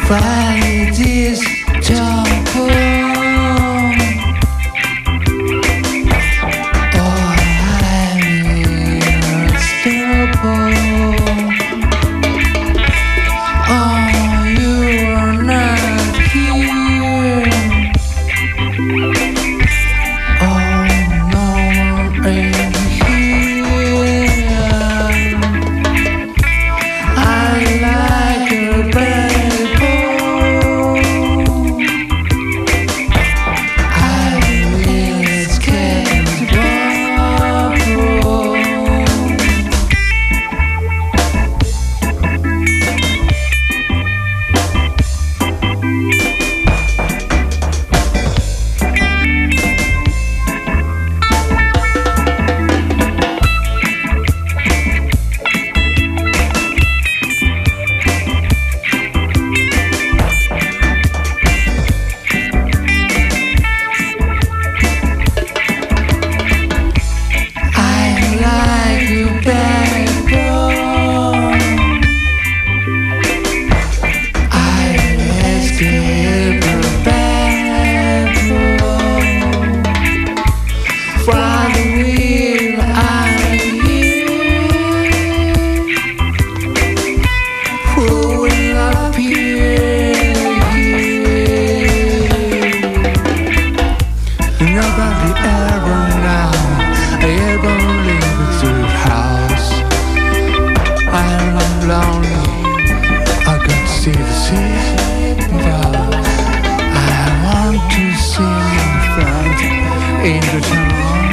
Why this trouble? Oh, I'm unstoppable. Oh, you are not here. Oh, no one is here. I like your baby. I really scared to bubble. Nobody ever now, I ever leave the house. I'm lonely, I can see the sea, but I want to see my friend in the town.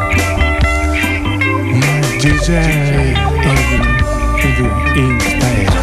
My DJ in space.